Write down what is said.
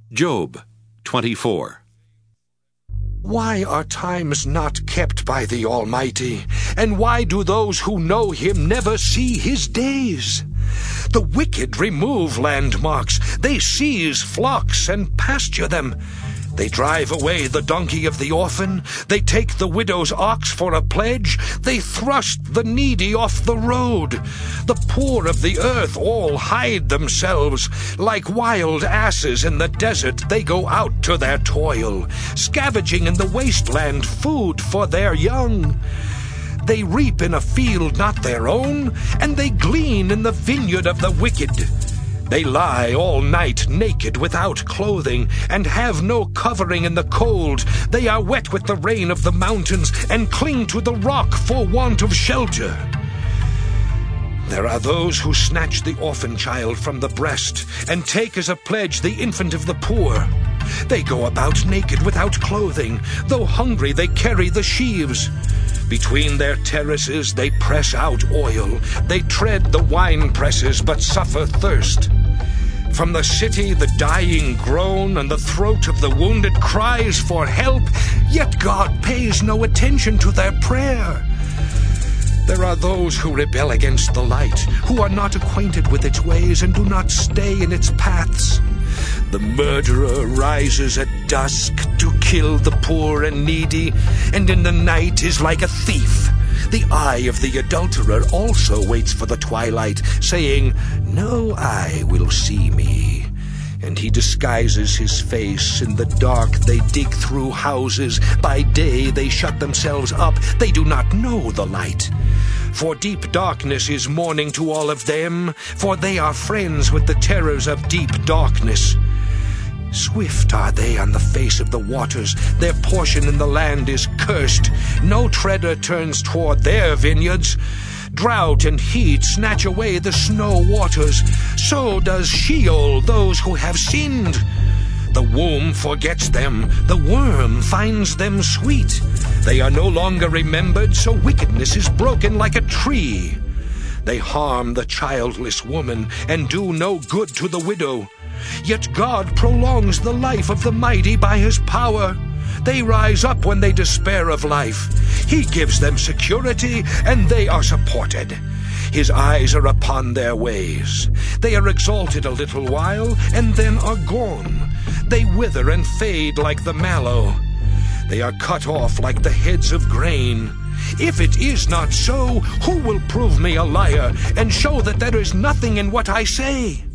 Job 24. Why are times not kept by the Almighty? And why do those who know Him never see His days? The wicked remove landmarks. They seize flocks and pasture them. They drive away the donkey of the orphan. They take the widow's ox for a pledge. They thrust the needy off the road. The poor of the earth all hide themselves. Like wild asses in the desert, they go out to their toil, scavenging in the wasteland food for their young. They reap in a field not their own, and they glean in the vineyard of the wicked. They lie all night naked without clothing, and have no covering in the cold. They are wet with the rain of the mountains, and cling to the rock for want of shelter. There are those who snatch the orphan child from the breast, and take as a pledge the infant of the poor. They go about naked without clothing. Though hungry, they carry the sheaves. Between their terraces they press out oil. They tread the wine presses, but suffer thirst. From the city the dying groan, and the throat of the wounded cries for help, yet God pays no attention to their prayer. There are those who rebel against the light, who are not acquainted with its ways and do not stay in its paths. The murderer rises at dusk to kill the poor and needy, and in the night is like a thief. The eye of the adulterer also waits for the twilight, saying, "No eye will see me." And he disguises his face. In the dark they dig through houses. By day they shut themselves up. They do not know the light. For deep darkness is morning to all of them, for they are friends with the terrors of deep darkness. Swift are they on the face of the waters. Their portion in the land is cursed. No treader turns toward their vineyards. Drought and heat snatch away the snow waters. So does Sheol those who have sinned. The womb forgets them. The worm finds them sweet. They are no longer remembered, so wickedness is broken like a tree. They harm the childless woman and do no good to the widow. Yet God prolongs the life of the mighty by His power. They rise up when they despair of life. He gives them security, and they are supported. His eyes are upon their ways. They are exalted a little while, and then are gone. They wither and fade like the mallow. They are cut off like the heads of grain. If it is not so, who will prove me a liar, and show that there is nothing in what I say?